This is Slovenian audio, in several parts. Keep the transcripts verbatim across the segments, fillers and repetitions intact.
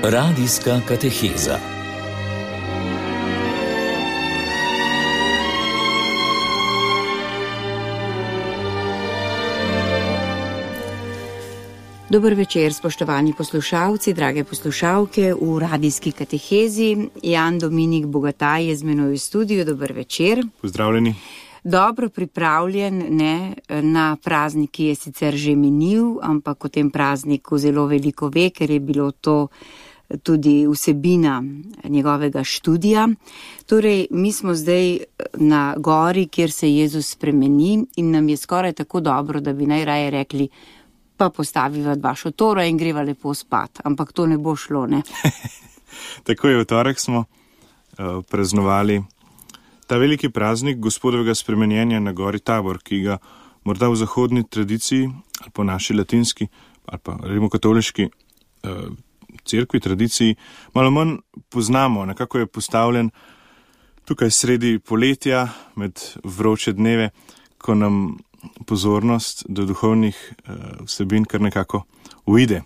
Radijska kateheza. Dober večer, spoštovani poslušalci, drage poslušalke v radijski katehezi. Jan Dominik Bogataj je z menoj v studiu. Dober večer. Pozdravljeni. Dobro pripravljen ne, na praznik, ki je sicer že minil, ampak o tem prazniku zelo veliko ve, ker je bilo to tudi vsebina njegovega študija. Torej, mi smo zdaj na gori, kjer se Jezus spremeni in nam je skoraj tako dobro, da bi najraje rekli, pa postaviva dva šotora in greva lepo spat. Ampak to ne bo šlo, ne? Tako je, v torek smo uh, praznovali ta veliki praznik Gospodovega spremenjenja na gori Tabor, ki ga morda v zahodni tradiciji, ali po naši latinski, ali pa rimokatoliški uh, cerkvi tradiciji, malo manj poznamo. Nekako je postavljen tukaj sredi poletja, med vroče dneve, ko nam pozornost do duhovnih uh, vsebin kar nekako uide.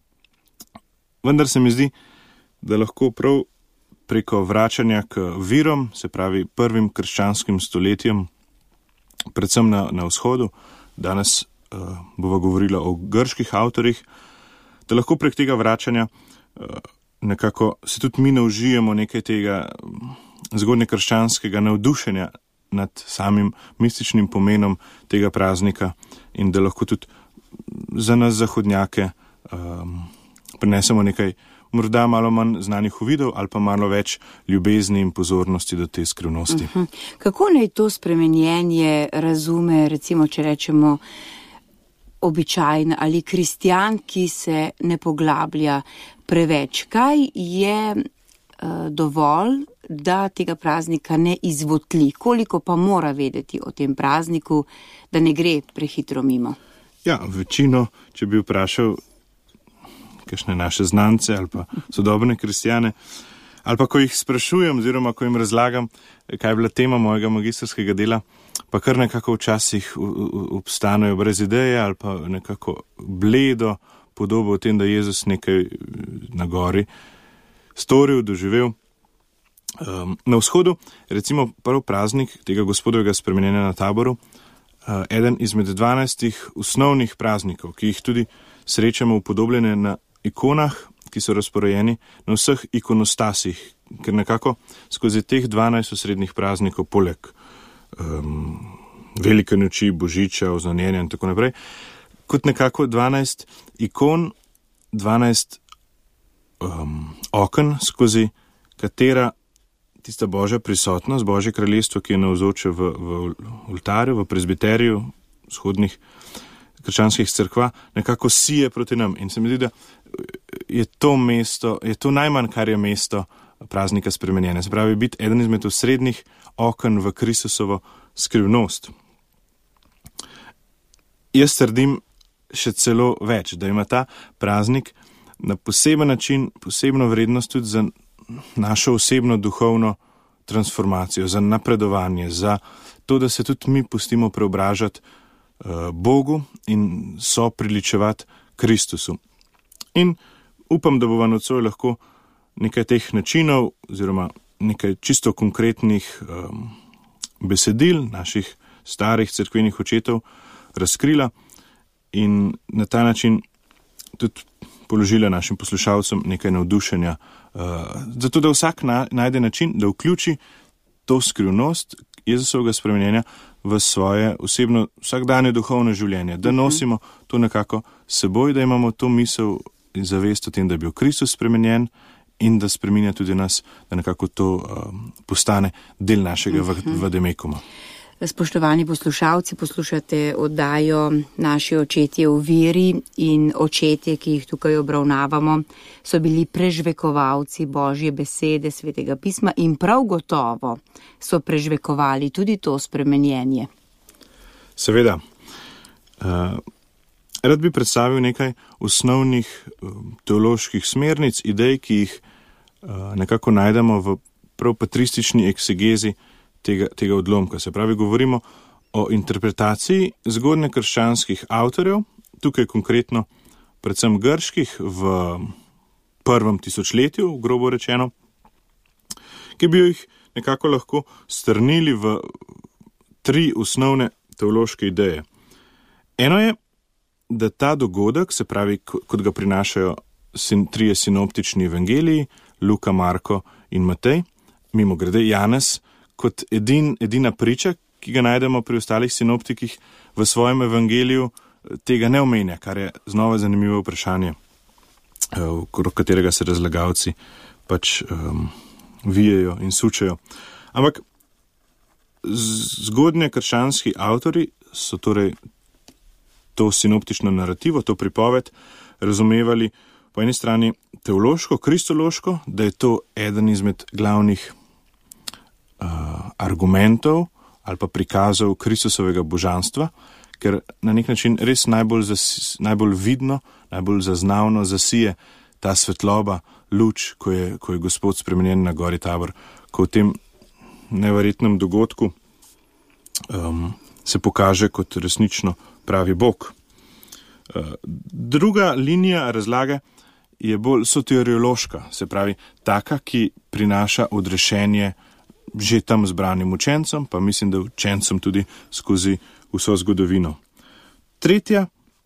Vendar se mi zdi, da lahko prav preko vračanja k virom, se pravi prvim krščanskim stoletjem, predvsem na, na vzhodu, danes uh, bova govorila o grških avtorjih, da lahko prek tega vračanja uh, nekako se tudi mi naužijemo nekaj tega zgodnje krščanskega navdušenja nad samim mističnim pomenom tega praznika in da lahko tudi za nas zahodnjake um, prinesemo nekaj morda malo manj znanih uvidov ali pa malo več ljubezni in pozornosti do te skrivnosti. Uh-huh. Kako naj to spremenjenje razume, recimo, če rečemo običajen ali kristjan, ki se ne poglablja preveč? Kaj je uh, dovolj, da tega praznika ne izvotli? Koliko pa mora vedeti o tem prazniku, da ne gre prehitro mimo? Ja, večino, če bi vprašal kakšne naše znance ali pa sodobne kristjane, ali pa ko jih sprašujem oziroma ko jim razlagam, kaj je bila tema mojega magistrskega dela, pa kar nekako včasih obstanejo brez ideje ali pa nekako bledo podobo o tem, da je Jezus nekaj na gori storil, doživel. Um, na vzhodu, recimo prvi praznik tega Gospodovega spremenjenja na Taboru, uh, eden izmed dvanajstih osnovnih praznikov, ki jih tudi srečamo upodobljene na ikonah, ki so razporejeni na vseh ikonostasih, ker nekako skozi teh dvanajst osrednjih praznikov, poleg um, velike noči, božiča, oznanjenja in tako naprej, kot nekako dvanajst ikon, dvanajst um, oken, skozi katera tista Božja prisotnost, Božje kraljestvo, ki je navzoče v, v oltarju, v prezbiteriju vzhodnih krščanskih cerkva, nekako sije proti nam. In se mi zdi, da je to mesto, je to najmanj, kar je mesto praznika spremenjene. Se pravi, biti eden izmed osrednjih oken v Kristusovo skrivnost. Jaz trdim še celo več, da ima ta praznik na poseben način, posebno vrednost tudi za našo osebno duhovno transformacijo, za napredovanje, za to, da se tudi mi pustimo preobražati uh, Bogu in so priličevati Kristusu. In upam, da bova nocoj lahko nekaj teh načinov oziroma nekaj čisto konkretnih um, besedil naših starih cerkvenih očetov razkrila in na ta način tudi položila našim poslušalcem nekaj navdušenja, uh, zato da vsak na, najde način, da vključi to skrivnost Jezusovega spremenjenja v svoje osebno vsakdanje duhovno življenje, da nosimo to nekako seboj, da imamo to misel in zavest o tem, da je bil Kristus spremenjen in da spreminja tudi nas, da nekako to um, postane del našega uh-huh. vademekuma. Spoštovani poslušalci, poslušate oddajo Naši očetje v veri in očetje, ki jih tukaj obravnavamo, so bili prežvekovalci Božje besede, Svetega pisma in prav gotovo so prežvekovali tudi to spremenjenje. Seveda. Uh, rad bi predstavil nekaj osnovnih uh, teoloških smernic, idej, ki jih uh, nekako najdemo v prav patristični eksegezi Tega, tega odlomka. Se pravi, govorimo o interpretaciji zgodnje krščanskih avtorjev, tukaj konkretno predvsem grških v prvem tisočletju, grobo rečeno, ki bi jih nekako lahko strnili v tri osnovne teološke ideje. Eno je, da ta dogodek, se pravi, kot ga prinašajo sin, trije sinoptični evangeliji, Luka, Marko in Matej, mimo grede Janez, kot edin, edina priča, ki ga najdemo pri ostalih sinoptikih v svojem evangeliju, tega ne omenja, kar je znova zanimivo vprašanje, okrog katerega se razlagalci pač um, vijejo in sučejo. Ampak zgodnje krščanski avtori so torej to sinoptično narativo, to pripoved razumevali po eni strani teološko, kristološko, da je to eden izmed glavnih uh, argumentov ali pa prikazov Kristusovega božanstva, ker na nek način res najbolj, zas, najbolj vidno, najbolj zaznavno zasije ta svetloba, luč, ko je, ko je Gospod spremenjen na gori Tabor, ko v tem neverjetnem dogodku um, se pokaže kot resnično pravi Bog. Uh, druga linija razlage je bolj soteriološka, se pravi taka, ki prinaša odrešenje že tam zbranim učencem, pa mislim, da učencem tudi skozi vso zgodovino. Tretja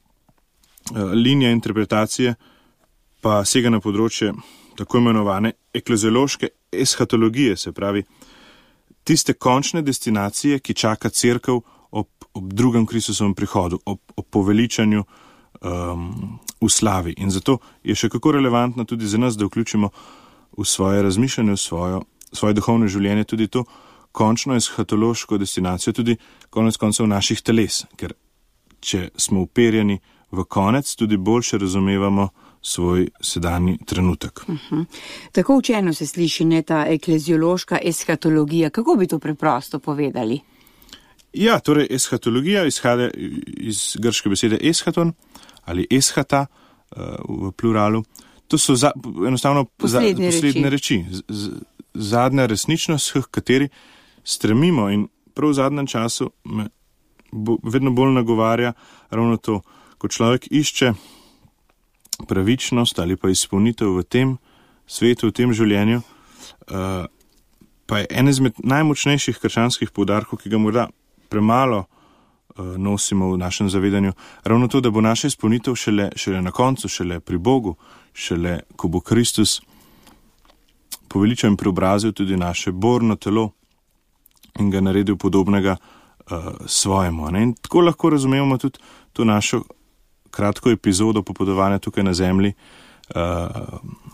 uh, linija interpretacije pa sega na področje tako imenovane ekleziološke eshatologije, se pravi tiste končne destinacije, ki čaka cerkev ob, ob drugem Kristusovem prihodu, ob, ob poveličanju um, v slavi. In zato je še kako relevantno tudi za nas, da vključimo v svoje razmišljanje, v svojo, svoje duhovno življenje tudi to končno eshatološko destinacijo, tudi konec koncev naših teles, ker če smo uperjeni v konec, tudi boljše razumevamo svoj sedanji trenutek. Uh-huh. Tako učeno se sliši, ne, ta ekleziološka eshatologija. Kako bi to preprosto povedali? Ja, torej eshatologija izhaja iz grške besede eschaton ali eshata uh, v pluralu. To so za, enostavno poslednje, za, poslednje reči. reči. Z, z, zadnja resničnost, h kateri stremimo, in prav v zadnjem času me bo, vedno bolj nagovarja ravno to, ko človek išče pravičnost ali pa izpolnitev v tem svetu, v tem življenju, uh, pa je en izmed najmočnejših krščanskih poudarkov, ki ga morda premalo uh, nosimo v našem zavedanju, ravno to, da bo naša izpolnitev šele, šele na koncu, šele pri Bogu, šele ko bo Kristus poveličal in preobrazil tudi naše borno telo in ga naredil podobnega uh, svojemu. Ne? In tako lahko razumemo tudi to našo kratko epizodo popodovanja tukaj na zemlji uh,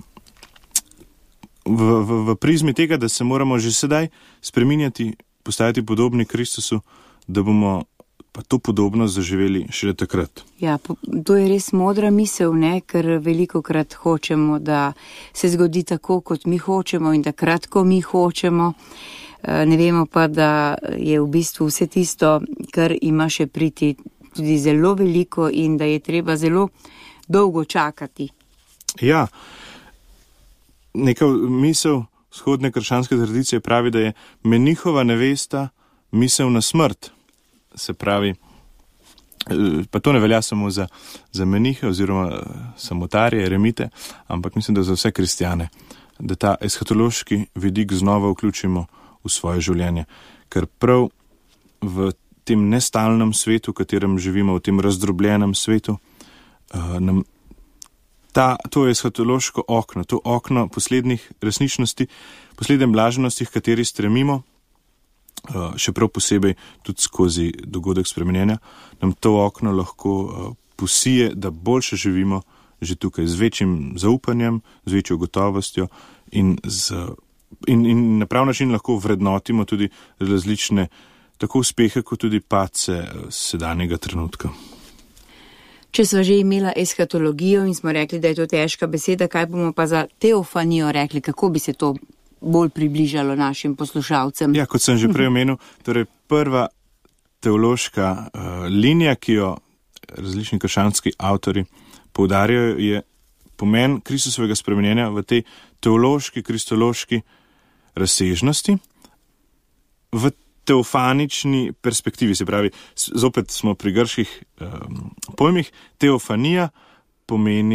v, v, v prizmi tega, da se moramo že sedaj spreminjati, postajati podobni Kristusu, da bomo pa to podobnost zaživeli šele takrat. Ja, to je res modra misel, ne? Ker velikokrat hočemo, da se zgodi tako, kot mi hočemo in takrat, ko mi hočemo. Ne vemo pa, da je v bistvu vse tisto, kar ima še priti, tudi zelo veliko in da je treba zelo dolgo čakati. Ja, neka misel vzhodne krščanske tradicije pravi, da je menihova nevesta misel na smrt. Se pravi, pa to ne velja samo za, za menihe oziroma samotarje, eremite, ampak mislim, da za vse kristjane, da ta eshatološki vidik znova vključimo v svoje življenje. Ker prav v tem nestalnem svetu, v katerem živimo, v tem razdrobljenem svetu, uh, nam ta, to eshatološko okno, to okno poslednjih resničnosti, poslednje blaženosti, v kateri stremimo, uh, še prav posebej tudi skozi dogodek spremenjenja, nam to okno lahko uh, posije, da boljše živimo že tukaj z večjim zaupanjem, z večjo gotovostjo in, z, in, in na prav način lahko vrednotimo tudi različne tako uspehe, kot tudi padce sedanjega trenutka. Če smo že imela eshatologijo in smo rekli, da je to težka beseda, kaj bomo pa za teofanijo rekli, kako bi se to bolj približalo našim poslušalcem? Ja, kot sem že prej omenil, torej prva teološka uh, linija, ki jo različni krščanski avtori poudarjajo, je pomen Kristusovega spremenjenja v tej teološki, kristološki razsežnosti, v teofanični perspektivi, se pravi, zopet smo pri grških um, pojmih, teofanija pomeni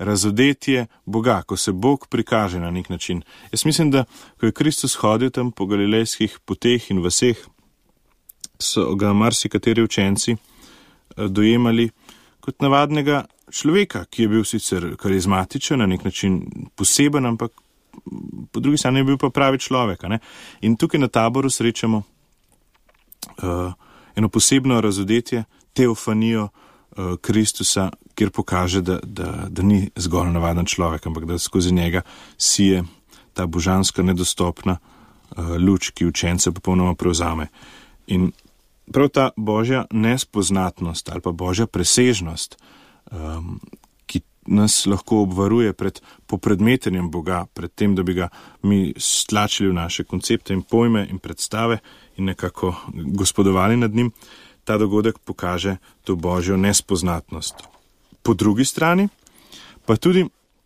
razodetje Boga, ko se Bog prikaže na nek način. Jaz mislim, da ko je Kristus hodil tam po galilejskih poteh in vaseh, so ga marsikateri učenci dojemali kot navadnega človeka, ki je bil sicer karizmatičen, na nek način poseben, ampak po drugi strani je bil pa pravi človek. Ne? In tukaj na Taboru srečamo uh, eno posebno razodetje, teofanijo uh, Kristusa, kjer pokaže, da, da, da ni zgolj navaden človek, ampak da skozi njega sije ta božanska nedostopna uh, luč, ki učence popolnoma prevzame. In prav ta božja nespoznatnost ali pa božja presežnost, um, ki nas lahko obvaruje pred popredmetenjem Boga, pred tem, da bi ga mi stlačili v naše koncepte in pojme in predstave in nekako gospodovali nad njim, ta dogodek pokaže to božjo nespoznatnost. Po drugi strani pa tudi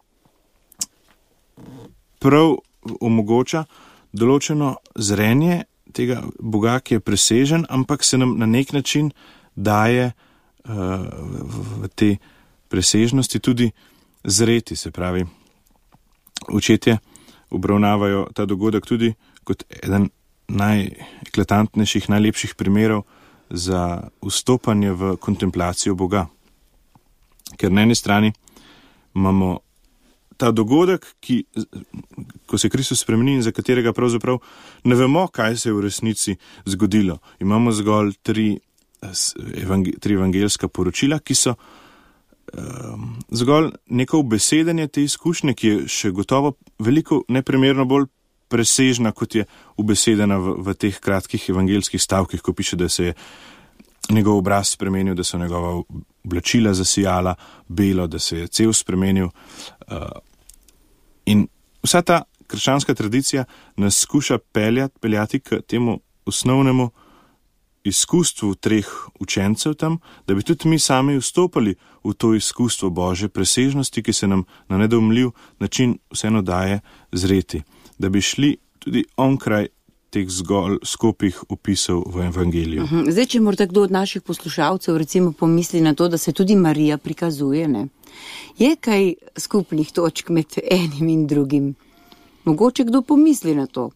prav omogoča določeno zrenje tega Boga, ki je presežen, ampak se nam na nek način daje uh, v te presežnosti tudi zreti, se pravi. Očetje obravnavajo ta dogodek tudi kot eden najeklatantnejših, najlepših primerov za vstopanje v kontemplacijo Boga. Ker na eni strani imamo ta dogodek, ki, ko se Kristus spremeni in za katerega pravzaprav ne vemo, kaj se je v resnici zgodilo. Imamo zgolj tri, evangel, tri evangelska poročila, ki so um, zgolj neko ubesedenje te izkušnje, ki je še gotovo veliko neprimerno bolj presežna, kot je ubesedena v, v teh kratkih evangelskih stavkih, ko piše, da se je njegov obraz spremenil, da so njegova oblačila zasijala belo, da se je cel spremenil. Uh, in vsa ta krščanska tradicija nas skuša peljati, peljati k temu osnovnemu izkustvu treh učencev tam, da bi tudi mi sami vstopali v to izkustvo Božje presežnosti, ki se nam na nedoumljiv način vseeno daje zreti. Da bi šli tudi onkraj teh zgolj skopih opisov v evangeliju. Uhum. Zdaj, če morda kdo od naših poslušalcev recimo pomisli na to, da se tudi Marija prikazuje, ne? Je kaj skupnih točk med enim in drugim? Mogoče kdo pomisli na to?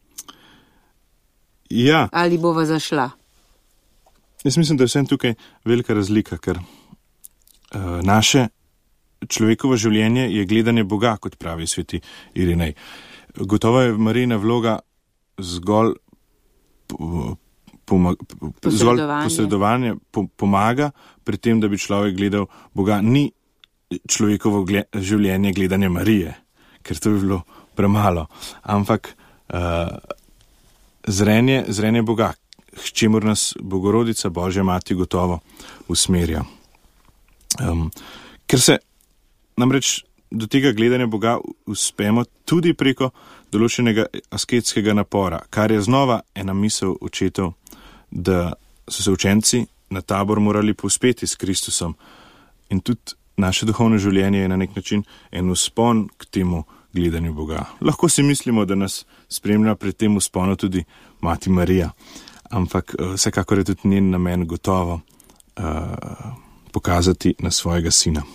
Ja. Ali bova zašla? Jaz mislim, da je vsem tukaj velika razlika, ker uh, naše človekovo življenje je gledanje Boga, kot pravi sveti Irinej. Gotovo je Marijina vloga zgolj, pomag, posredovanje, zgolj posredovanje po, pomaga pri tem, da bi človek gledal Boga. Ni človekovo gled, življenje gledanje Marije, ker to bi bilo premalo, ampak uh, zrenje, zrenje Boga, s čemur nas Bogorodica, Božja mati, gotovo usmerja. Um, ker se namreč do tega gledanja Boga uspemo tudi preko določenega asketskega napora, kar je znova ena misel očetov, da so se učenci na Tabor morali povzpeti s Kristusom. In tudi naše duhovno življenje je na nek način en vzpon k temu gledanju Boga. Lahko si mislimo, da nas spremlja pri tem vzponu tudi mati Marija, ampak vsekakor je tudi njen namen gotovo uh, pokazati na svojega sina.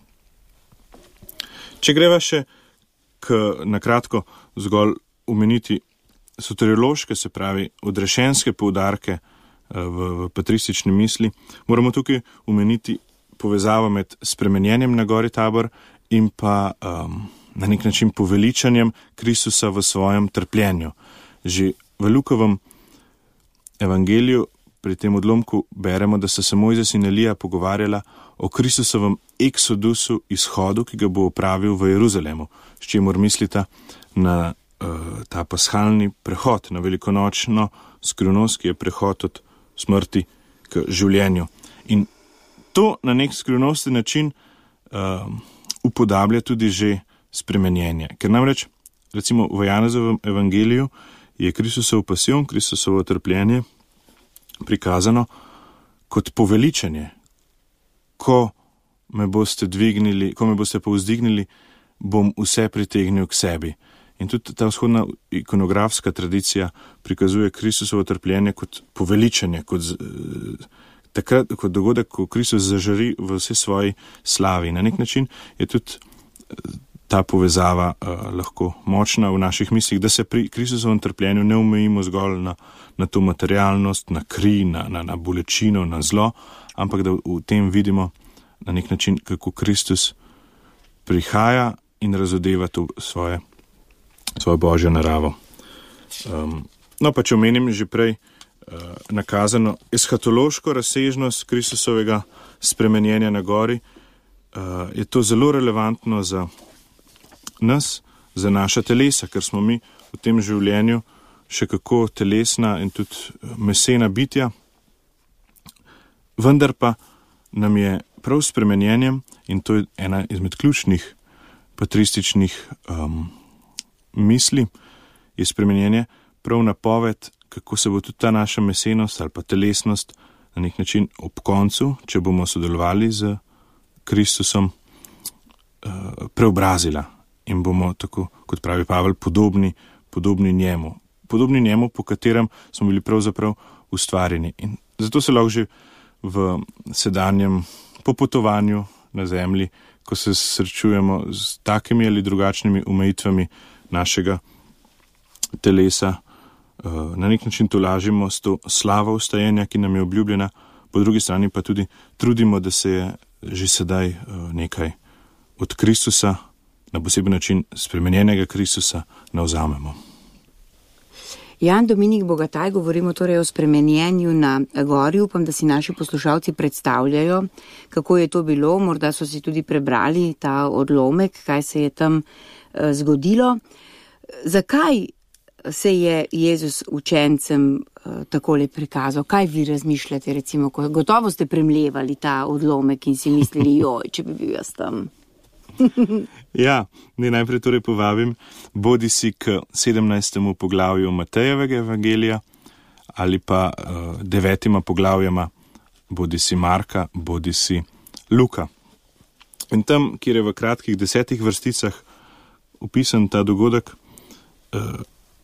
Če greva še k, na kratko zgolj omeniti soteriološke, se pravi odrešenske poudarke v, v patristični misli, moramo tukaj omeniti povezavo med spremenjenjem na gori Tabor in pa um, na nek način poveličanjem Kristusa v svojem trpljenju. Že v Lukovem evangeliju pri tem odlomku beremo, da sta se Mojzes in Elija pogovarjala o Kristusovem eksodusu, izhodu, ki ga bo opravil v Jeruzalemu, s čemur mislita na uh, ta pashalni prehod, na velikonočno skrivnost, ki je prehod od smrti k življenju. In to na nek skrivnosten način uh, upodablja tudi že spremenjenje. Ker namreč, recimo v Janezovem evangeliju je Kristusov pasijon, Kristusovo trpljenje prikazano kot poveličanje. Ko me boste dvignili, ko me boste povzdignili, bom vse pritegnil k sebi. In tudi ta vzhodna ikonografska tradicija prikazuje Kristusovo trpljenje kot poveličanje, kot, takrat, kot dogodek, ko Kristus zažari v vse svoji slavi. Na nek način je tudi ta povezava uh, lahko močna v naših mislih, da se pri Kristusovem trpljenju ne omejimo zgolj na, na to materialnost, na kri, na, na, na bolečino, na zlo, ampak da v tem vidimo na nek način, kako Kristus prihaja in razodeva to svoje, svojo božjo naravo. Um, no, pa če omenim že prej uh, nakazano eskatološko razsežnost Kristusovega spremenjenja na gori, uh, je to zelo relevantno za nas, za naša telesa, ker smo mi v tem življenju še kako telesna in tudi mesena bitja, vendar pa nam je prav spremenjenjem, in to je ena izmed ključnih patrističnih um, misli, je spremenjenje prav napoved, kako se bo tudi ta naša mesenost ali pa telesnost na nek način ob koncu, če bomo sodelovali z Kristusom, uh, preobrazila in bomo, tako kot pravi Pavel, podobni, podobni njemu. Podobni njemu, po katerem smo bili pravzaprav ustvarjeni. In zato se lahko že v sedanjem popotovanju na zemlji, ko se srečujemo z takimi ali drugačnimi omejitvami našega telesa, na nek način tolažimo s to slavo vstajenja, ki nam je obljubljena, po drugi strani pa tudi trudimo, da se je že sedaj nekaj od Kristusa, na poseben način spremenjenega Kristusa, navzamemo. Jan Dominik Bogataj, govorimo torej o spremenjenju na gori. Upam, da si naši poslušalci predstavljajo, kako je to bilo. Morda so si tudi prebrali ta odlomek, kaj se je tam uh, zgodilo. Zakaj se je Jezus učencem uh, takole prikazal? Kaj vi razmišljate, recimo, ko gotovo ste premlevali ta odlomek in si mislili, joj, če bi bil jaz tam? Ja, ne najprej torej povabim, bodi si k sedemnajstemu poglavju Matejevega evangelija ali pa uh, devetima poglavjama, bodi si Marka, bodi si Luka. In tam, kjer je v kratkih desetih vrsticah opisan ta dogodek, uh,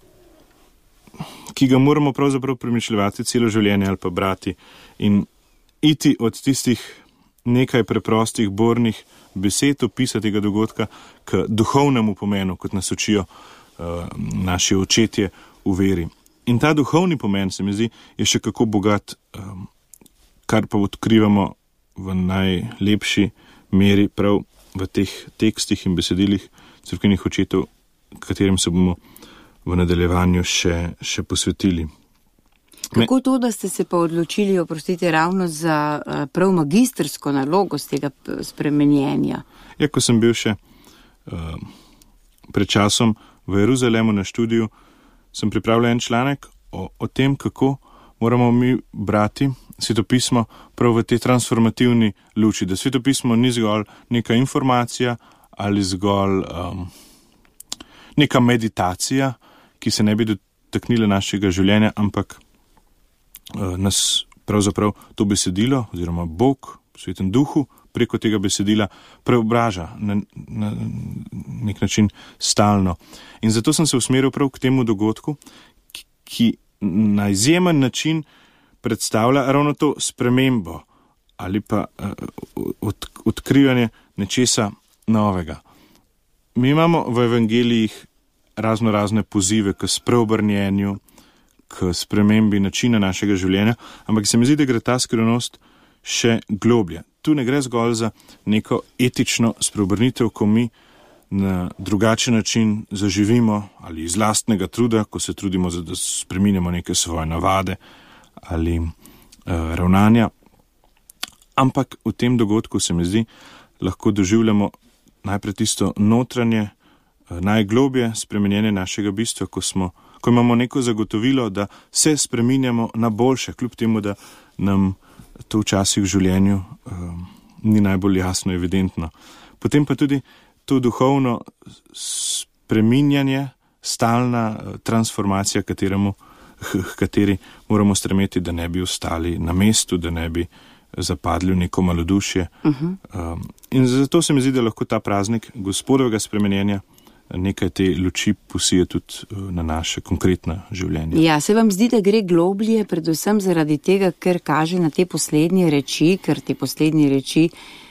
ki ga moramo pravzaprav premišljevati celo življenje ali pa brati in iti od tistih nekaj preprostih bornih besed opisa tega dogodka k duhovnemu pomenu, kot nas učijo uh, naši očetje v veri. In ta duhovni pomen, se mi zdi, je še kako bogat, um, kar pa odkrivamo v najlepši meri prav v teh tekstih in besedilih cerkvenih očetov, katerim se bomo v nadaljevanju še, še posvetili. Kako to, da ste se pa odločili, oprostite, ravno za prav magistrsko nalogo z tega spremenjenja? Ja, ko sem bil še uh, pred časom v Jeruzalemu na študiju, sem pripravljal en članek o, o tem, kako moramo mi brati svetopismo prav v tej transformativni luči, da svetopismo ni zgolj neka informacija ali zgolj um, neka meditacija, ki se ne bi dotaknila našega življenja, ampak nas pravzaprav to besedilo, oziroma Bog, Svetem Duhu, preko tega besedila preobraža na, na nek način stalno. In zato sem se usmeril prav k temu dogodku, ki, ki na izjemen način predstavlja ravno to spremembo ali pa uh, od, odkrivanje nečesa novega. Mi imamo v evangelijih razno razne pozive k spreobrnjenju, k spremembi načina našega življenja, ampak se mi zdi, da gre ta skrivnost še globlje. Tu ne gre zgolj za neko etično spreobrnitev, ko mi na drugačen način zaživimo ali iz lastnega truda, ko se trudimo, da spreminjamo neke svoje navade ali uh, ravnanja. Ampak v tem dogodku se mi zdi, lahko doživljamo najprej tisto notranje, uh, najglobje spremenjenje našega bistva, ko smo ko imamo neko zagotovilo, da se spreminjamo na boljše, kljub temu, da nam to včasih v življenju um, ni najbolj jasno, evidentno. Potem pa tudi to duhovno spreminjanje, stalna transformacija, kateremu, h kateri moramo stremeti, da ne bi ostali na mestu, da ne bi zapadli v neko malodušje. Uh-huh. um, in zato se mi zdi, da lahko ta praznik Gospodovega spremenjenja nekaj te luči posije tudi na naše konkretno življenje. Ja, se vam zdi, da gre globlje, predvsem zaradi tega, ker kaže na te poslednje reči, ker te poslednje reči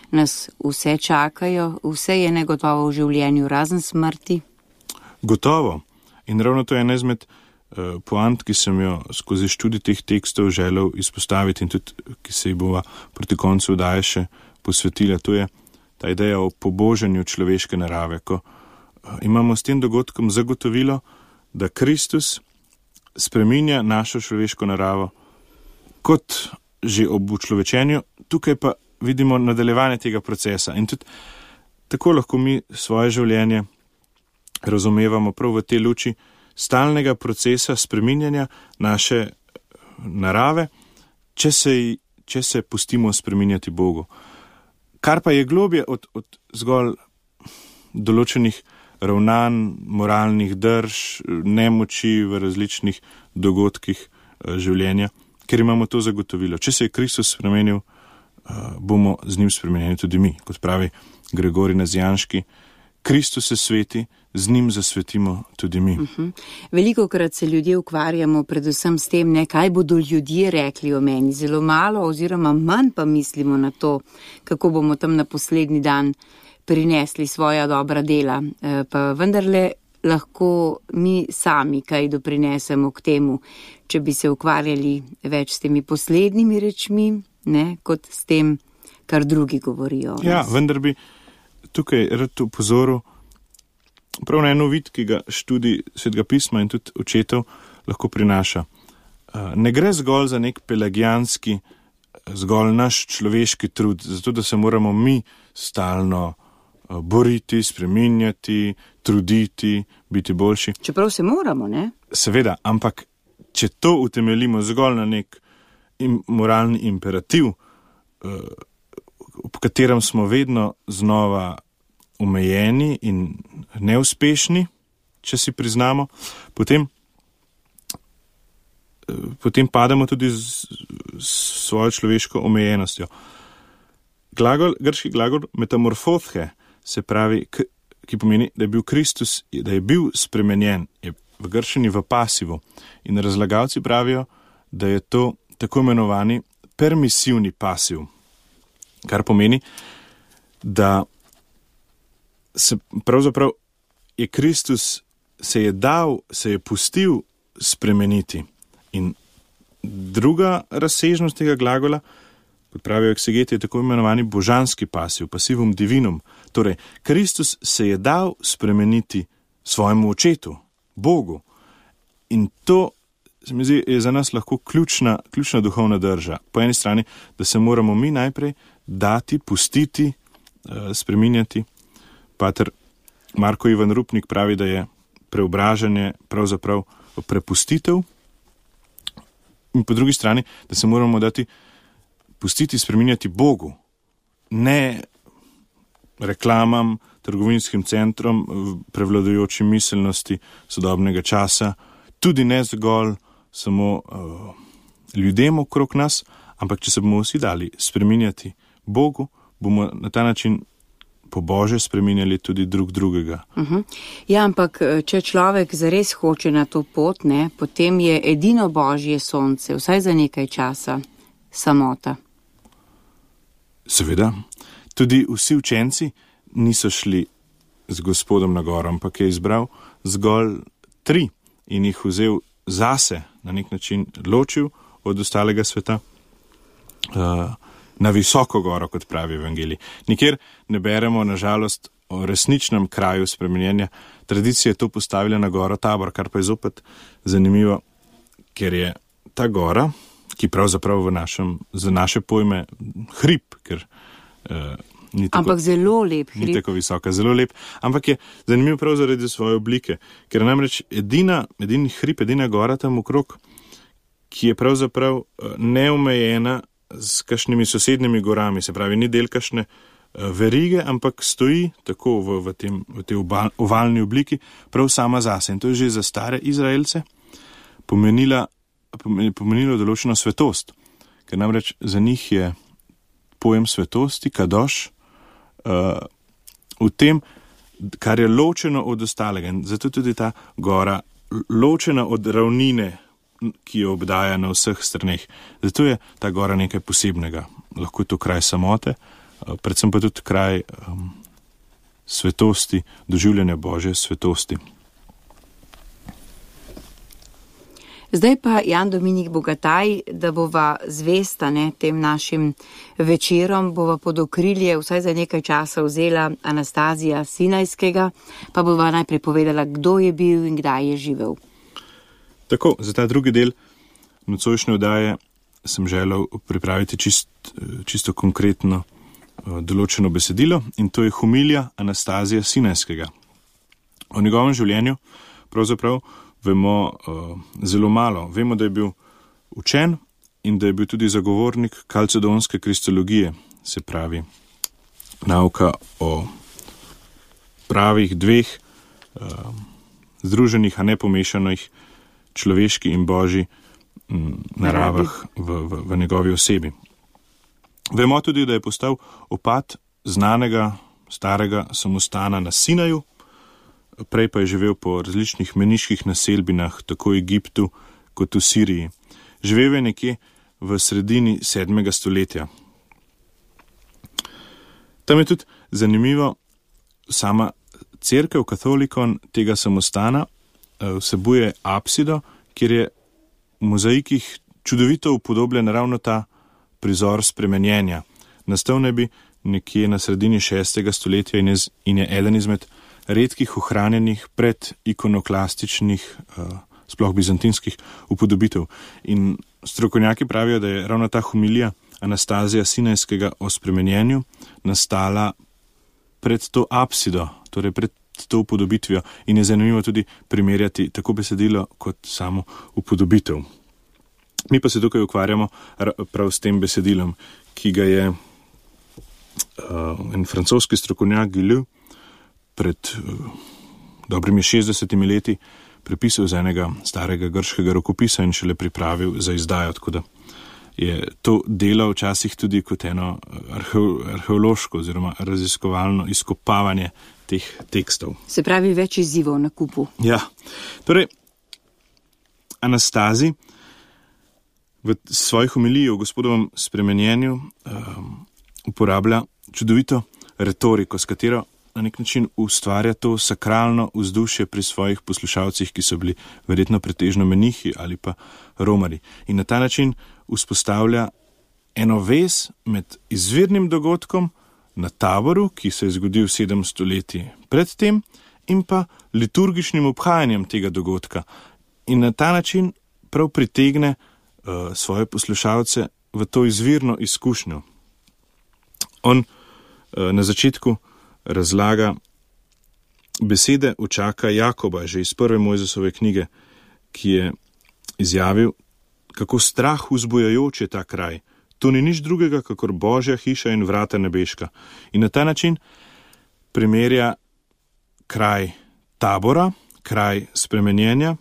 nas vse čakajo, vse je negotovo v življenju, razen smrti. Gotovo. In ravno to je ena izmed uh, poant, ki sem jo skozi študij teh tekstov želel izpostaviti in tudi, ki se jih bova proti koncu oddaje še posvetila. To je ta ideja o pobožanju človeške narave, ko uh, imamo s tem dogodkom zagotovilo, da Kristus spreminja našo človeško naravo kot že ob učlovečenju, tukaj pa vidimo nadaljevanje tega procesa. In tudi tako lahko mi svoje življenje razumevamo prav v tej luči stalnega procesa spreminjanja naše narave, če se, če se pustimo spreminjati Bogu. Kar pa je globje od, od zgolj določenih ravnanj, moralnih drž, nemoči v različnih dogodkih življenja, ker imamo to zagotovilo. Če se je Kristus spremenil, bomo z njim spremenjeni tudi mi. Kot pravi Gregorij Nazijanški, Kristus se sveti, z njim zasvetimo tudi mi. Uh-huh. Velikokrat se ljudje ukvarjamo predvsem s tem, ne, kaj bodo ljudje rekli o meni. Zelo malo oziroma manj pa mislimo na to, kako bomo tam na poslednji dan prinesli svoja dobra dela. E, pa vendarle lahko mi sami kaj doprinesemo k temu, če bi se ukvarjali več s temi poslednjimi rečmi, ne, kot s tem, kar drugi govorijo. Ja, vendar bi tukaj rad upozoril prav na eno vid, ki ga študij Svetega pisma in tudi očetov lahko prinaša. Ne gre zgolj za nek pelagijanski, zgolj naš človeški trud, zato da se moramo mi stalno boriti, spreminjati, truditi, biti boljši. Čeprav se moramo, ne? Seveda, ampak če to utemeljimo zgolj na nek moralni imperativ, v katerem smo vedno znova omejeni in neuspešni, če si priznamo, potem, potem padamo tudi z, z svojo človeško omejenostjo. Glagol, grški glagol metamorfothe, se pravi, k, ki pomeni, da je bil Kristus, da je bil spremenjen, je v grščini v pasivu. In razlagalci pravijo, da je to tako imenovani permisivni pasiv, kar pomeni, da se pravzaprav je Kristus se je dal, se je pustil spremeniti. In druga razsežnost tega glagola, kot pravijo eksegeti, je tako imenovani božanski pasiv, passivum divinum. Torej, Kristus se je dal spremeniti svojemu očetu, Bogu. In to, se mi zdi, je za nas lahko ključna, ključna duhovna drža. Po eni strani, da se moramo mi najprej dati, pustiti, spreminjati. Pater Marko Ivan Rupnik pravi, da je preobražanje pravzaprav prepustitev. In po drugi strani, da se moramo dati pustiti, spreminjati Bogu. Ne reklamam, trgovinskim centrom, prevladujoči miselnosti sodobnega časa, tudi ne zgolj samo uh, ljudem okrog nas, ampak če se bomo vsi dali spreminjati Bogu, bomo na ta način po Bože spreminjali tudi drug drugega. Uh-huh. Ja, ampak če človek zares hoče na to pot, ne, potem je edino Božje sonce, vsaj za nekaj časa, samota. Seveda, tudi vsi učenci niso šli z Gospodom na goro, ampak je izbral zgolj tri in jih vzel zase, na nek način ločil od ostalega sveta uh, na visoko goro, kot pravi evangelij. Nikjer ne beremo, nažalost, o resničnem kraju spremenjenja. Tradicija je to postavila na goro Tabor, kar pa je zopet zanimivo, ker je ta gora, ki pravzaprav v našem, za naše pojme hrib, ker uh, ni tako, ampak zelo lep hrib. Ni tako visoka, zelo lep, ampak je zanimiv prav zaradi svoje oblike, ker namreč edina, edini hrib, edina gora tam okrog, ki je pravzaprav neomejena s kakšnimi sosednjimi gorami, se pravi, ni del kakšne verige, ampak stoji tako v, v, tem, v tej ovalni obliki, prav sama zase. In to je že za stare Izraelce pomenila, pomenilo določeno svetost, ker namreč za njih je pojem svetosti, kadoš, uh, v tem, kar je ločeno od ostalega. In zato tudi ta gora ločena od ravnine, ki jo obdaja na vseh straneh. Zato je ta gora nekaj posebnega. Lahko je to kraj samote, predvsem pa tudi kraj um, svetosti, doživljanja Božje svetosti. Zdaj pa Jan Dominik Bogataj, da bova zvesta ne, tem našim večerom, bova pod okrilje vsaj za nekaj časa vzela Anastazija Sinajskega, pa bova najprej povedala, kdo je bil in kdaj je živel. Tako, za ta drugi del nocojšnje oddaje sem želel pripraviti čist, čisto konkretno določeno besedilo in to je homilija Anastazija Sinajskega. O njegovem življenju pravzaprav vemo uh, zelo malo. Vemo, da je bil učen in da je bil tudi zagovornik kalcedonske kristologije, se pravi nauka o pravih dveh uh, združenih, a ne pomešanih človeški in božji m, naravah v, v, v njegovi osebi. Vemo tudi, da je postal opat znanega starega samostana na Sinaju, prej pa je živel po različnih meniških naselbinah, tako v Egiptu kot v Siriji. Živel je nekje v sredini sedmega stoletja. Tam je tudi zanimivo, sama cerkev katolikon tega samostana vsebuje apsido, kjer je v mozaikih čudovito upodobljen ravno ta prizor spremenjenja. Nastal naj bi nekje na sredini šestega stoletja in je, in je eden izmed redkih ohranjenih pred ikonoklastičnih, uh, sploh bizantinskih upodobitev. In strokovnjaki pravijo, da je ravno ta homilija Anastazija Sinajskega o spremenjenju nastala pred to apsido, torej pred to upodobitvijo in je zanimivo tudi primerjati tako besedilo kot samo upodobitev. Mi pa se tukaj ukvarjamo prav s tem besedilom, ki ga je uh, en francoski strokovnjak Guillou pred uh, dobrimi šestdesetimi leti prepisal z enega starega grškega rokopisa in šele pripravil za izdajo, tako da je to delo včasih tudi kot eno arheo, arheološko oziroma raziskovalno izkopavanje teh tekstov. Se pravi, več izzivov na kupu. Ja, torej Anastazij v svoji homiliji o Gospodovem spremenjenju um, uporablja čudovito retoriko, s katero na nek način ustvarja to sakralno vzdušje pri svojih poslušalcih, ki so bili verjetno pretežno menihi ali pa romari. In na ta način vzpostavlja eno vez med izvirnim dogodkom na Taboru, ki se je zgodil sedem stoletij predtem, in pa liturgičnim obhajanjem tega dogodka. In na ta način prav pritegne uh, svoje poslušalce v to izvirno izkušnjo. On uh, na začetku razlaga besede učaka Jakoba, že iz prve Mojzesove knjige, ki je izjavil, kako strah vzbujajoč je ta kraj. To ni nič drugega, kakor Božja hiša in vrata nebeška. In na ta način primerja kraj Tabora, kraj spremenjenja,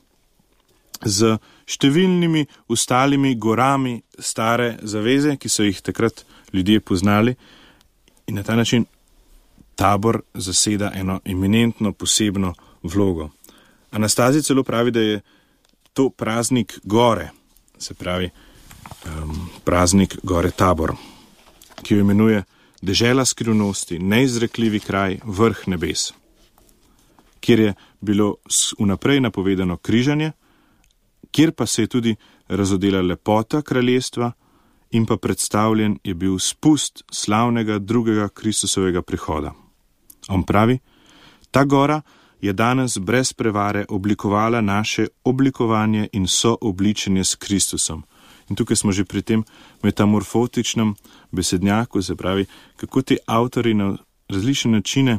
z številnimi ostalimi gorami stare zaveze, ki so jih takrat ljudje poznali. In na ta način Tabor zaseda eno eminentno posebno vlogo. Anastazij celo pravi, da je to praznik gore, se pravi um, praznik gore Tabor, ki jo imenuje dežela skrivnosti, neizrekljivi kraj, vrh nebes, kjer je bilo vnaprej napovedano križanje, kjer pa se je tudi razodela lepota kraljestva in pa predstavljen je bil spust slavnega drugega Kristusovega prihoda. On pravi, ta gora je danes brez prevare oblikovala naše oblikovanje in soobličenje s Kristusom. In tukaj smo že pri tem metamorfotičnem besednjaku, se pravi, kako ti avtori na različne načine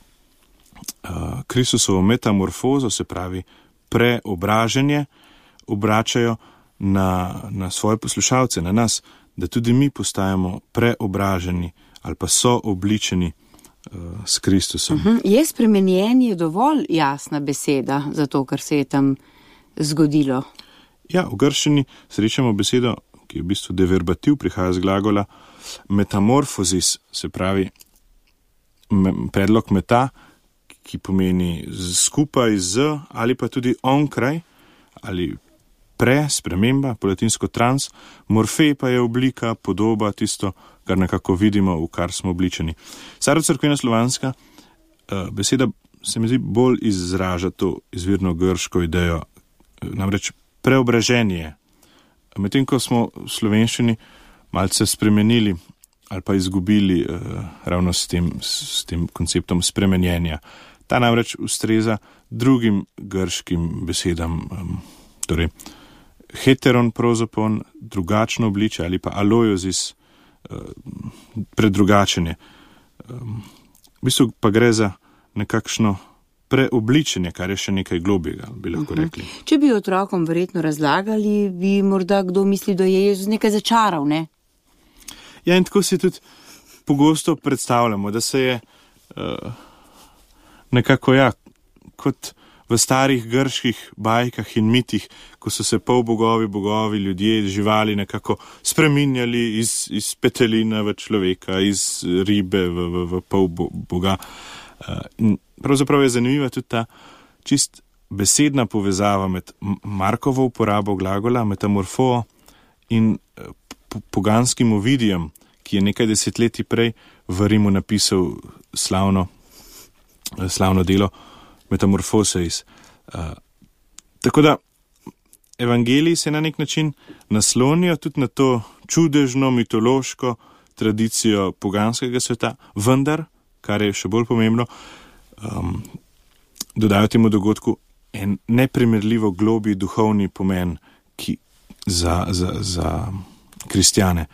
uh, Kristusovo metamorfozo, se pravi preobraženje, obračajo na, na svoje poslušalce, na nas, da tudi mi postajamo preobraženi ali pa soobličeni s Kristusom. Uh-huh. Je spremenjenje dovolj jasna beseda za to, kar se je tam zgodilo? Ja, v grščini srečamo besedo, ki je v bistvu deverbativ, prihaja z glagola metamorfozis, se pravi me, predlog meta, ki pomeni skupaj z ali pa tudi onkraj ali pre, sprememba, po latinsko trans, morfej pa je oblika, podoba, tisto, kar nekako vidimo, v kar smo obličeni. Starocerkvena slovanska uh, beseda se mi zdi bolj izraža to izvirno grško idejo, namreč preobraženje. Medtem ko smo v slovenščini malce spremenili ali pa izgubili uh, ravno s tem, s tem konceptom spremenjenja. Ta namreč ustreza drugim grškim besedam, um, torej heteron prozopon, drugačno obliče ali pa alojozis, uh, predrugačenje. Um, v bistvu pa gre za nekakšno preobličenje, kar je še nekaj globjega, bi lahko rekli. Uh-huh. Če bi otrokom verjetno razlagali, bi morda kdo mislil, da je Jezus nekaj začaral, ne? Ja, in tako si tudi pogosto predstavljamo, da se je uh, nekako, ja, kot v starih grških bajkah in mitih, ko so se pol bogovi, bogovi, ljudje, živali nekako spreminjali iz, iz petelina v človeka, iz ribe v, v, v pol boga. Uh, in pravzaprav je zanimiva tudi ta čist besedna povezava med Markovo uporabo glagola, metamorfo in uh, poganskim Ovidijem, ki je nekaj desetletij prej v Rimu napisal slavno, slavno delo Metamorfoseis. Uh, tako da evangeliji se na nek način naslonijo tudi na to čudežno, mitološko tradicijo poganskega sveta, vendar, kar je še bolj pomembno, um, dodajo temu dogodku en neprimerljivo globi duhovni pomen ki, za, za, za kristjane.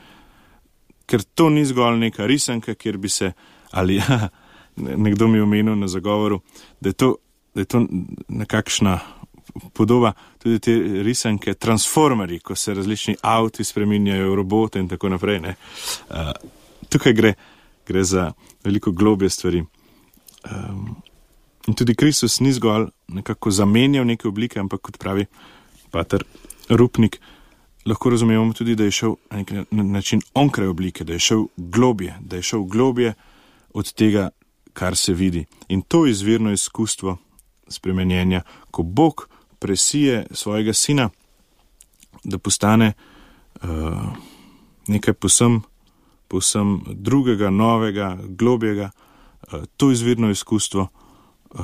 Ker to ni zgolj neka risanka, kjer bi se, ali ja, nekdo mi omenil na zagovoru, da je to, da je to nekakšna podoba tudi te risanke Transformerji, ko se različni avti spreminjajo v robote in tako naprej. Ne. Uh, tukaj gre, gre za veliko globje stvari. Um, in tudi Kristus ni zgolj nekako zamenjal neke oblike, ampak kot pravi pater Rupnik, lahko razumemo tudi, da je šel na nek način onkraj oblike, da je šel globje, da je šel globje od tega, kar se vidi. In to izvirno izkustvo spremenjenja, ko Bog presije svojega sina, da postane uh, nekaj posem, posem drugega, novega, globjega, uh, to izvirno izkustvo uh,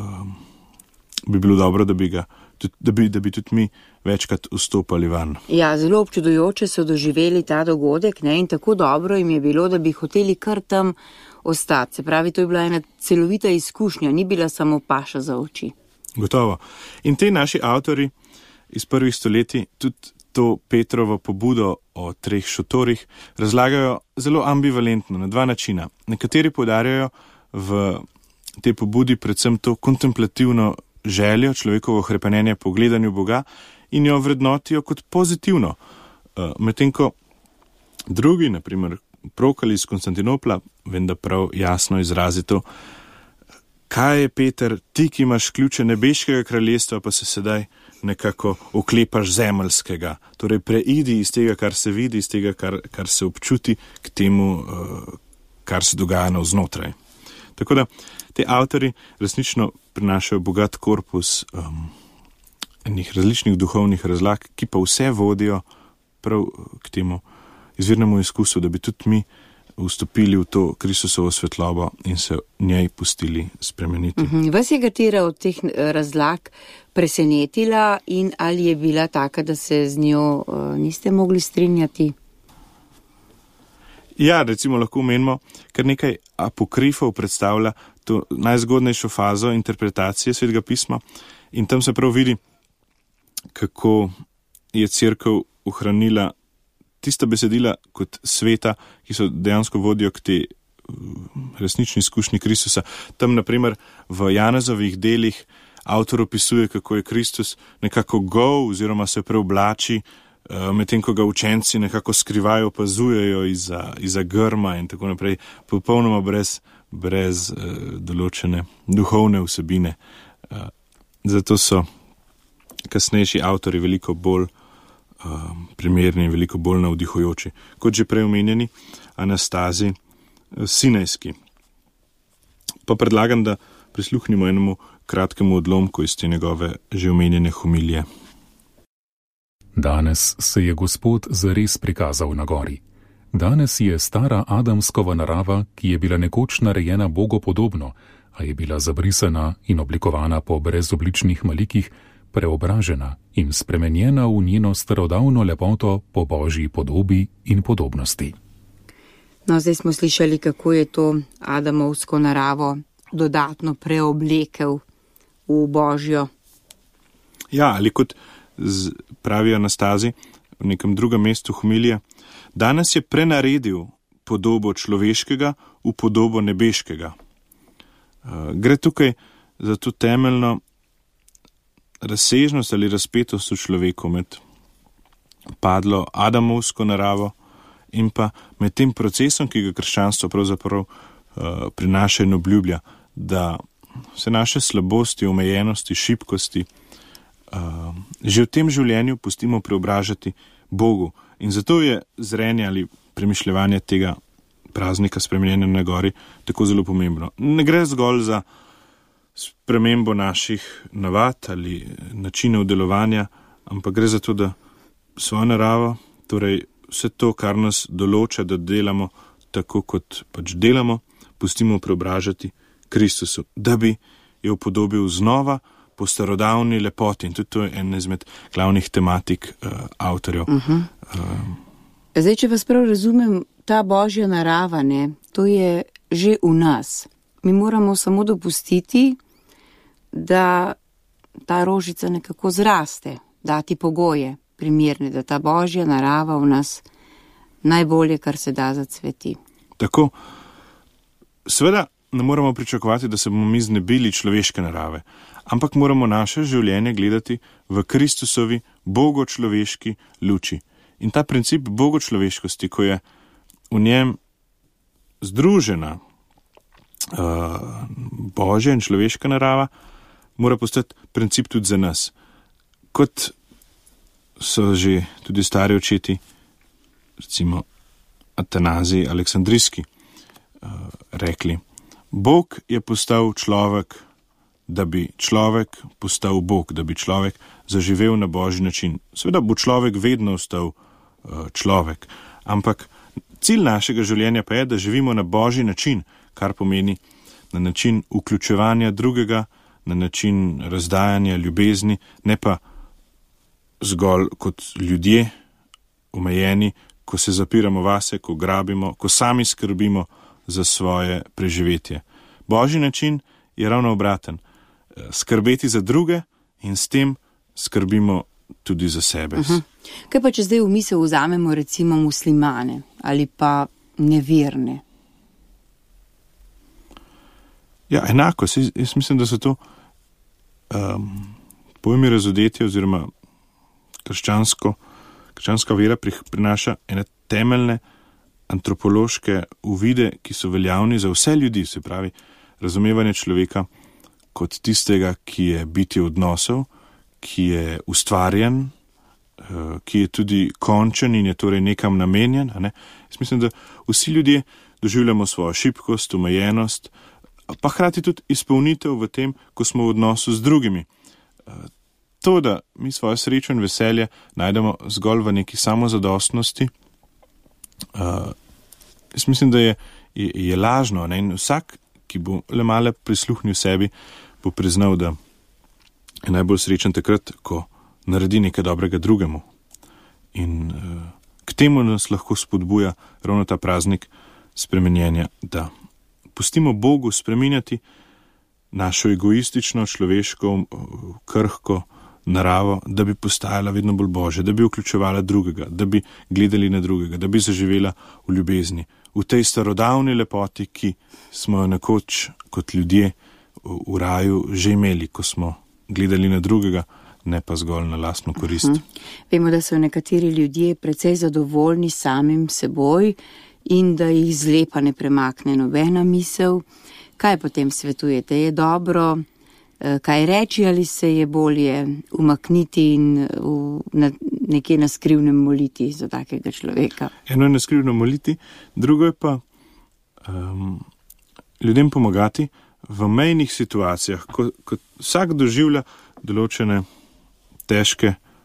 bi bilo dobro, da bi ga Da bi, da bi tudi mi večkrat vstopali van. Ja, zelo občudujoče so doživeli ta dogodek, ne, in tako dobro jim je bilo, da bi hoteli kar tam ostati. Se pravi, to je bila ena celovita izkušnja, ni bila samo paša za oči. Gotovo. In te naši avtori iz prvih stoletij tudi to Petrovo pobudo o treh šotorih razlagajo zelo ambivalentno, na dva načina. Nekateri poudarjajo v tej pobudi predvsem to kontemplativno željo, človekovo hrepenenje po gledanju Boga in jo vrednotijo kot pozitivno. Medtem ko drugi, naprimer Prokal iz Konstantinopla, vem, da prav jasno izrazito, kaj je Peter, ti, ki imaš ključe nebeškega kraljestva, pa se sedaj nekako oklepaš zemeljskega. Torej preidi iz tega, kar se vidi, iz tega, kar, kar se občuti, k temu, kar se dogaja navznotraj. Tako da te avtori resnično prinašajo bogat korpus um, enih različnih duhovnih razlag, ki pa vse vodijo prav k temu izvirnemu izkusu, da bi tudi mi vstopili v to Kristusovo svetlobo in se njej pustili spremeniti. Uh-huh. Vas je katera od teh razlag presenetila in ali je bila taka, da se z njo uh, niste mogli strinjati? Ja, recimo lahko omenimo, ker nekaj apokrifov predstavlja to najzgodnejšo fazo interpretacije Svetega pisma in tam se prav vidi, kako je cerkev ohranila tista besedila kot sveta, ki so dejansko vodijo k te resnični izkušnji Kristusa. Tam, naprimer, v Janezovih delih avtor opisuje, kako je Kristus nekako gol oziroma se preoblači, medtem ko ga učenci nekako skrivajo, opazujejo iza, iza grma in tako naprej, popolnoma brez, brez uh, določene duhovne vsebine. Uh, zato so kasnejši avtori veliko bolj uh, primerni in veliko bolj navdihujoči. Kot že prej omenjeni, Anastazi uh, Sinajski. Pa predlagam, da prisluhnimo enemu kratkemu odlomku iz te njegove že omenjene homilije. Danes se je Gospod zares prikazal na gori. Danes je stara Adamskova narava, ki je bila nekoč narejena Bogu podobno, a je bila zabrisana in oblikovana po brezobličnih malikih, preobražena in spremenjena v njeno starodavno lepoto po Božji podobi in podobnosti. No, zdaj smo slišali, kako je to Adamovsko naravo dodatno preoblekel v Božjo. Ja, ali kot z, pravijo Anastazi v nekem drugem mestu homilije, danes je prenaredil podobo človeškega v podobo nebeškega. Uh, gre tukaj za to temeljno razsežnost ali razpetost v človeku med padlo Adamovsko naravo in pa med tem procesom, ki ga krščanstvo pravzaprav uh, prinaša in obljublja, da vse naše slabosti, omejenosti, šibkosti uh, že v tem življenju pustimo preobražati Bogu. In zato je zrenje ali premišljevanje tega praznika spremenjenja na gori tako zelo pomembno. Ne gre zgolj za spremembo naših navad ali načinov delovanja, ampak gre za to, da svojo naravo, torej vse to, kar nas določa, da delamo tako, kot pač delamo, pustimo preobražati Kristusu, da bi jo upodobil znova po starodavni lepoti. In tudi to je ena izmed glavnih tematik uh, avtorjev. Uh-huh. Um, Zdaj, če vas prav razumem, ta Božja narava, ne, to je že v nas. Mi moramo samo dopustiti, da ta rožica nekako zraste, dati pogoje primerne, da ta Božja narava v nas najbolje, kar se da, zacveti. Tako, seveda ne moramo pričakovati, da se bomo mi znebili človeške narave, ampak moramo naše življenje gledati v Kristusovi bogočloveški luči. In ta princip bogočloveškosti, ko je v njem združena uh, Božja in človeška narava, mora postati princip tudi za nas. Kot so že tudi stari očeti, recimo Atanazij Aleksandrijski, uh, rekli, Bog je postal človek, da bi človek postal Bog, da bi človek zaživel na Božji način. Seveda bo človek vedno ostal uh, človek, ampak cilj našega življenja pa je, da živimo na Božji način, kar pomeni na način vključevanja drugega, na način razdajanja ljubezni, ne pa zgolj kot ljudje, omejeni, ko se zapiramo vase, ko grabimo, ko sami skrbimo za svoje preživetje. Božji način je ravno obraten. Skrbeti za druge in s tem skrbimo tudi za sebe. Uh-huh. Kaj pa, če zdaj v misel vzamemo recimo muslimane ali pa neverne? Ja, enako. Jaz mislim, da so to um, pojmi razodetja oziroma krščansko, krščanska vera prinaša ene temeljne antropološke uvide, ki so veljavni za vse ljudi, se pravi razumevanje človeka kot tistega, ki je bitje odnosov, ki je ustvarjen, ki je tudi končen in je torej nekam namenjen. Ne? Jaz mislim, da vsi ljudje doživljamo svojo šibkost, omejenost, pa hkrati tudi izpolnitev v tem, ko smo v odnosu z drugimi. To, da mi svojo srečo in veselje najdemo zgolj v neki samozadostnosti, jaz mislim, da je, je, je lažno. Ne? In vsak, ki bo le malo prisluhnil sebi, bo priznal, da je najbolj srečen takrat, ko naredi nekaj dobrega drugemu. In uh, k temu nas lahko spodbuja ravno ta praznik spremenjenja, da pustimo Bogu spreminjati našo egoistično, človeško, krhko naravo, da bi postajala vedno bolj Božja, da bi vključevala drugega, da bi gledali na drugega, da bi zaživela v ljubezni, v tej starodavni lepoti, ki smo jo nekoč kot ljudje v raju že imeli, ko smo gledali na drugega, ne pa zgolj na lastno korist. Uh-huh. Vemo, da so nekateri ljudje precej zadovoljni samim seboj in da jih zlepa ne premakne nobena misel. Kaj potem svetujete? Je dobro kaj reči ali se je bolje umakniti in v, na, nekje na skrivnem moliti za takega človeka? Eno je na skrivno moliti, drugo je pa um, ljudem pomagati v mejnih situacijah, ko, ko vsak doživlja določene težke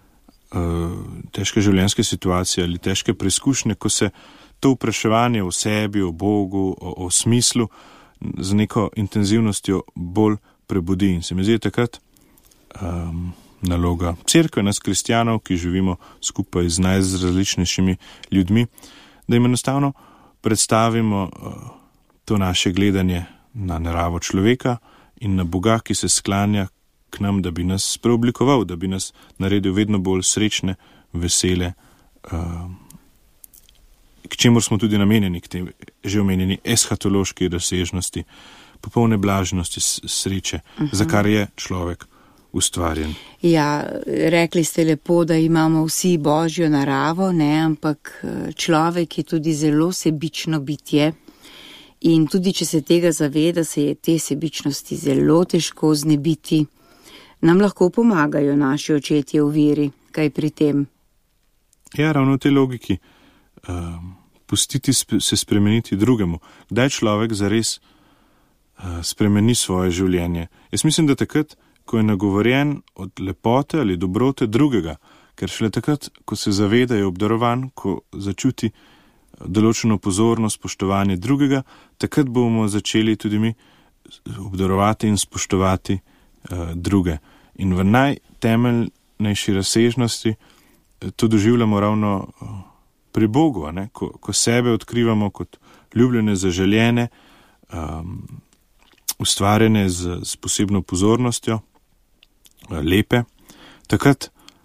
težke življenjske situacije ali težke preizkušnje, ko se to vpraševanje o sebi, o Bogu, o, o smislu z neko intenzivnostjo bolj prebudi. In se mi zdi takrat um, naloga cerkve, nas kristjanov, ki živimo skupaj z najrazličnejšimi ljudmi, da jim enostavno predstavimo uh, to naše gledanje na naravo človeka in na Boga, ki se sklanja k nam, da bi nas preoblikoval, da bi nas naredil vedno bolj srečne, vesele, uh, k čemur smo tudi namenjeni, k tem že omenjeni eschatološki razsežnosti, popolne blaženosti, sreče, uh-huh. za kar je človek ustvarjen. Ja, rekli ste lepo, da imamo vsi božjo naravo, ne, ampak človek je tudi zelo sebično bitje in tudi, če se tega zaveda, se je te sebičnosti zelo težko znebiti. Nam lahko pomagajo naši očetje v veri, kaj pri tem? Ja, ravno v tej logiki. Um, pustiti sp- se spremeniti drugemu. Kdaj človek zares uh, spremeni svoje življenje? Jaz mislim, da takrat, ko je nagovorjen od lepote ali dobrote drugega, ker šele takrat, ko se zaveda, je obdarovan, ko začuti določeno pozornost, spoštovanje drugega, takrat bomo začeli tudi mi obdarovati in spoštovati uh, druge. In v najtemeljnejši razsežnosti to doživljamo ravno uh, pri Bogu, ne? Ko, ko sebe odkrivamo kot ljubljene, zaželjene, um, ustvarjene z, z posebno pozornostjo, lepe, takrat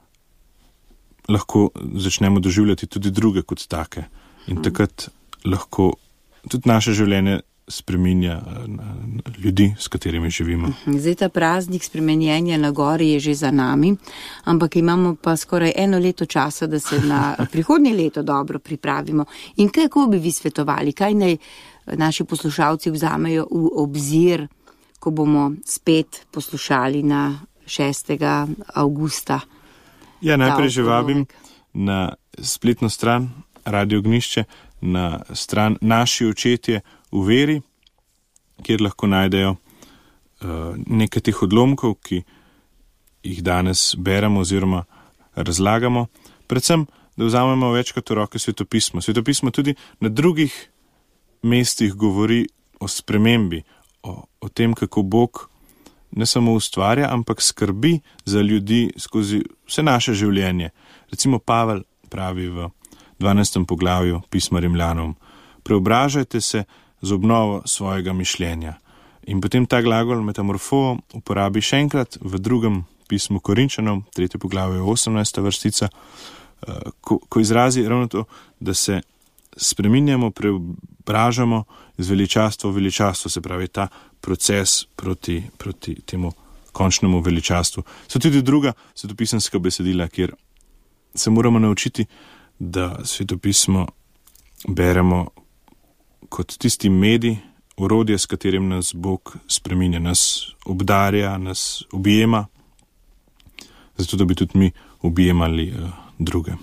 lahko začnemo doživljati tudi druge kot take in takrat lahko tudi naše življenje spreminja ljudi, s katerimi živimo. Zdaj ta praznik spremenjenja na gori je že za nami, ampak imamo pa skoraj eno leto časa, da se na prihodnje leto dobro pripravimo. In kako bi vi svetovali, kaj naj naši poslušalci vzamejo v obzir, ko bomo spet poslušali na šestega avgusta? Ja, najprej že vabim na spletno stran Radio Ognjišče, na stran Naši očetje v veri, kjer lahko najdejo uh, nekaj teh odlomkov, ki jih danes beremo oziroma razlagamo. Predvsem, da vzamemo večkrat v roke svetopismo. Svetopismo tudi na drugih mestih govori o spremembi, o, o tem, kako Bog ne samo ustvarja, ampak skrbi za ljudi skozi vse naše življenje. Recimo Pavel pravi v dvanajstem poglavju pisma Rimljanom: preobražajte se z obnovo svojega mišljenja. In potem ta glagol metamorfo uporabi še enkrat v drugem pismu Korinčanom, tretje poglavje, osemnajsta vrstica, ko, ko izrazi ravno to, da se spreminjamo, preobražamo z veličastvo v veličastvo, se pravi ta proces proti, proti temu končnemu veličastvu. So tudi druga svetopisanska besedila, kjer se moramo naučiti, da svetopismo beremo kot tisti medij, orodje, s katerim nas Bog spreminja, nas obdarja, nas objema, zato da bi tudi mi objemali uh, druge.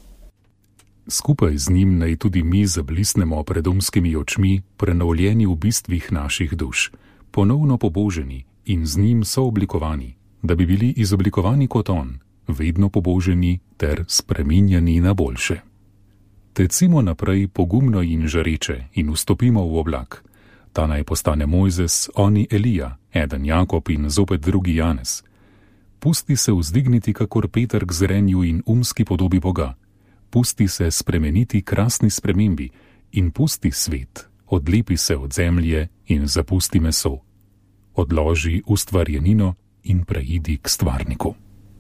Skupaj z njim naj tudi mi zablisnemo pred umskimi očmi, prenovljeni v bistvih naših duš, ponovno poboženi in z njim sooblikovani, da bi bili izoblikovani kot on, vedno poboženi ter spreminjani na boljše. Tecimo naprej pogumno in žareče in vstopimo v oblak. Ta naj postane Mojzes, oni Elija, eden Jakob in zopet drugi Janez. Pusti se vzdigniti kakor Peter k zrenju in umski podobi Boga. Pusti se spremeniti krasni spremembi in pusti svet, odlepi se od zemlje in zapusti meso. Odloži ustvarjenino in preidi k stvarniku.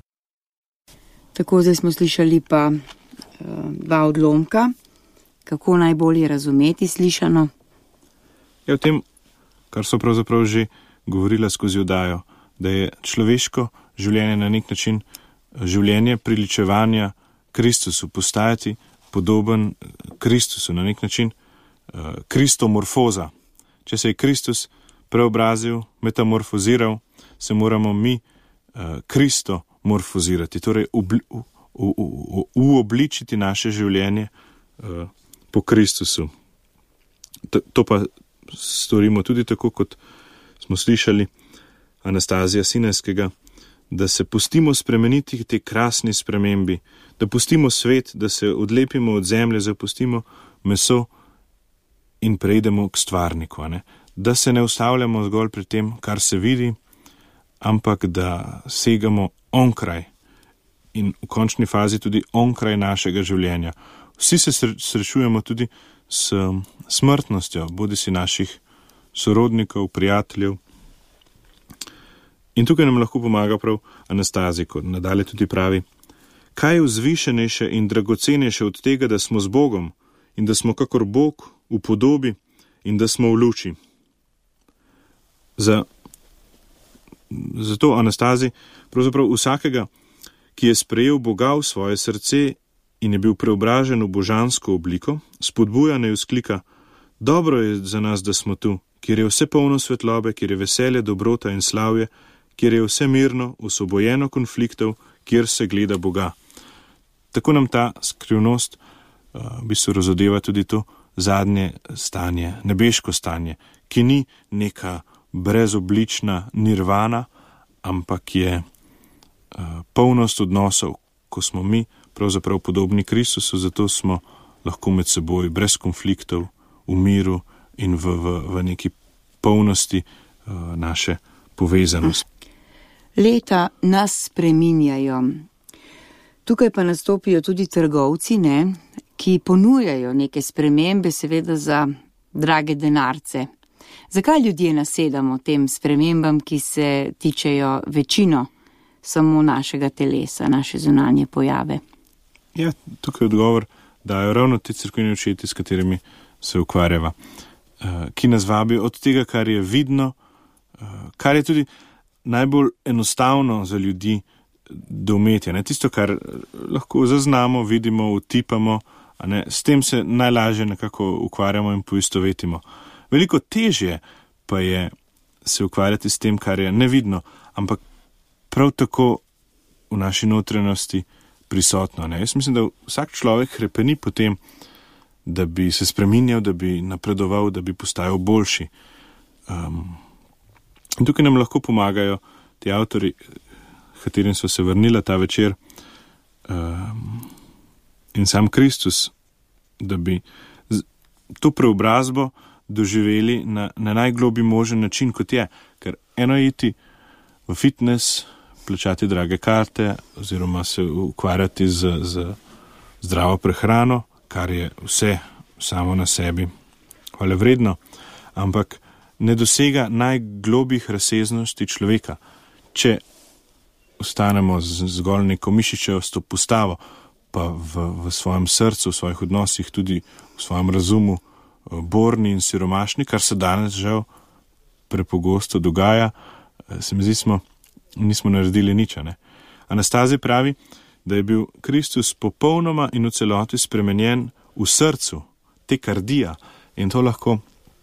Tako, zdaj smo slišali pa uh, dva odlomka. Kako najbolje razumeti slišano? Je v tem, kar so pravzaprav že govorila skozi oddajo, da je človeško življenje na nek način življenje priličevanja Kristusu, postajati podoben Kristusu, na nek način uh, kristomorfoza. Če se je Kristus preobrazil, metamorfoziral, se moramo mi uh, kristomorfozirati, torej ubli, u, u, u, uobličiti naše življenje uh, po Kristusu. To, to pa storimo tudi tako, kot smo slišali Anastazija Sinajskega, da se pustimo spremeniti te krasni spremembi, da pustimo svet, da se odlepimo od zemlje, zapustimo meso in preidemo k stvarniku, ne? Da se ne ustavljamo zgolj pri tem, kar se vidi, ampak da segamo onkraj in v končni fazi tudi onkraj našega življenja. Vsi se srečujemo tudi s smrtnostjo, bodi si naših sorodnikov, prijateljev. In tukaj nam lahko pomaga prav Anastazij, kot nadalje tudi pravi, kaj je vzvišenejše in dragocenejše od tega, da smo z Bogom in da smo kakor Bog v podobi in da smo v luči. Za, zato Anastazij pravzaprav vsakega, ki je sprejel Boga v svoje srce in je bil preobražen v božansko obliko, spodbuja naj vzklika, dobro je za nas, da smo tu, kjer je vse polno svetlobe, kjer je veselje, dobrota in slavje, kjer je vse mirno, osvobojeno konfliktov, kjer se gleda Boga. Tako nam ta skrivnost uh, v bistvu razodeva tudi to zadnje stanje, nebeško stanje, ki ni neka brezoblična nirvana, ampak je uh, polnost odnosov, ko smo mi pravzaprav podobni Kristusu, zato smo lahko med seboj brez konfliktov, v miru in v, v, v neki polnosti uh, naše povezanosti. Leta nas spreminjajo. Tukaj pa nastopijo tudi trgovci, ne, ki ponujajo neke spremembe, seveda za drage denarce. Zakaj ljudje nasedamo tem spremembam, ki se tičejo večino samo našega telesa, naše zunanje pojave? Ja, tukaj odgovor dajo ravno ti cerkveni očeti, s katerimi se ukvarjava, ki nas vabijo od tega, kar je vidno, kar je tudi najbolj enostavno za ljudi doumeti, ne? Tisto, kar lahko zaznamo, vidimo, utipamo, a ne? S tem se najlažje nekako ukvarjamo in poistovetimo. Veliko težje pa je se ukvarjati s tem, kar je nevidno, ampak prav tako v naši notranjosti prisotno. Ne? Jaz mislim, da vsak človek hrepeni po tem, da bi se spreminjal, da bi napredoval, da bi postajal boljši. Um, in tukaj nam lahko pomagajo ti avtori, katerim so se vrnila ta večer, um, in sam Kristus, da bi to preobrazbo doživeli na, na najgloblji možen način, kot je. Ker eno je iti v fitness, plačati drage karte oziroma se ukvarjati z, z zdravo prehrano, kar je vse samo na sebi hvale vredno, ampak ne dosega najglobjih razsežnosti človeka. Če ostanemo z zgolj neko mišičasto postavo, pa v, v svojem srcu, v svojih odnosih, tudi v svojem razumu borni in siromašni, kar se danes žal prepogosto dogaja, se mi zdi, smo, nismo naredili nič. Ne? Anastazij pravi, da je bil Kristus popolnoma in v celoti spremenjen v srcu, te kardija, in to lahko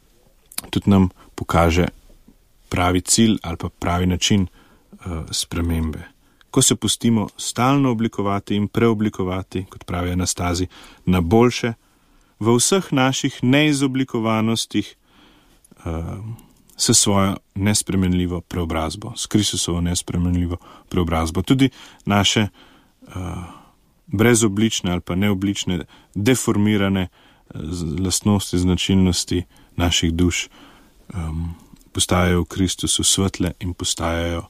tudi nam pokaže pravi cilj ali pa pravi način uh, spremembe. Ko se pustimo stalno oblikovati in preoblikovati, kot pravi Anastazij, na boljše, v vseh naših neizoblikovanostih uh, s svojo nespremenljivo preobrazbo, s Kristusovo nespremenljivo preobrazbo. Tudi naše uh, brezoblične ali pa neoblične, deformirane uh, lastnosti, značilnosti naših duš um, postajajo v Kristusu svetle in postajajo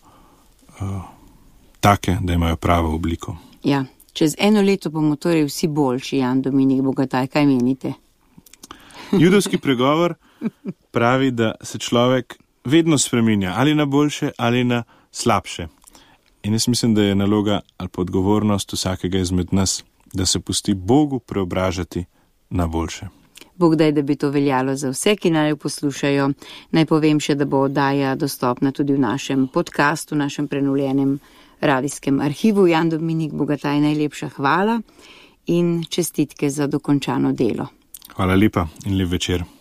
uh, take, da imajo pravo obliko. Ja, čez eno leto bomo torej vsi boljši, Jan Dominik Bogataj, kaj menite? Judovski pregovor pravi, da se človek vedno spreminja, ali na boljše, ali na slabše. In jaz mislim, da je naloga ali pa odgovornost vsakega izmed nas, da se pusti Bogu preobražati na boljše. Bog daj, da bi to veljalo za vse, ki naj poslušajo. Naj povem še, da bo oddaja dostopna tudi v našem podcastu, v našem prenovljenem radijskem arhivu. Jan Dominik Bogataj, najlepša hvala in čestitke za dokončano delo. Hvala lepa in lep večer.